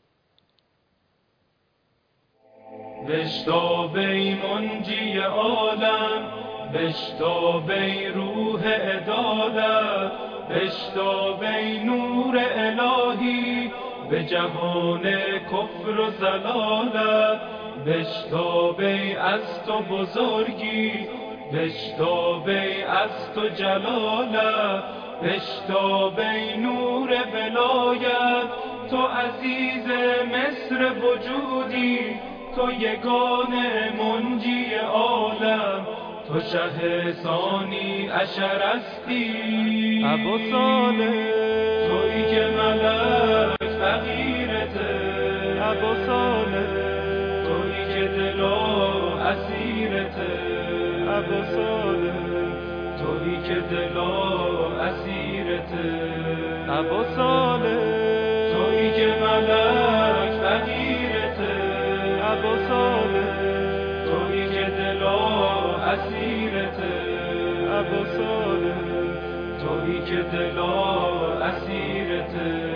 [SPEAKER 3] بشتاب ای منجی عالم، بشتاب ای روح عدالت، بشتاب ای نور الهی به جهان کفر و ضلالت، بشتاب ای از تو بزرگی، بشتاب ای از تو جلالت، بشتاب ای نور ولایت، تو عزیز مصر وجودی، تو یگانه منجی عالم، تو شه ثانی عشر هستی
[SPEAKER 1] ابو صالح،
[SPEAKER 3] تویی که ملک فقیرته
[SPEAKER 1] ابو صالح،
[SPEAKER 3] تویی که دلا اسیرته
[SPEAKER 1] ابو صالح،
[SPEAKER 3] تویی که دلا اسیرته
[SPEAKER 1] ابو صالح،
[SPEAKER 3] تویی که ملک فقیرته
[SPEAKER 1] ابو صالح،
[SPEAKER 3] تویی که دلا اسیرته
[SPEAKER 1] ابو صالح،
[SPEAKER 3] تویی که دلا اسیرته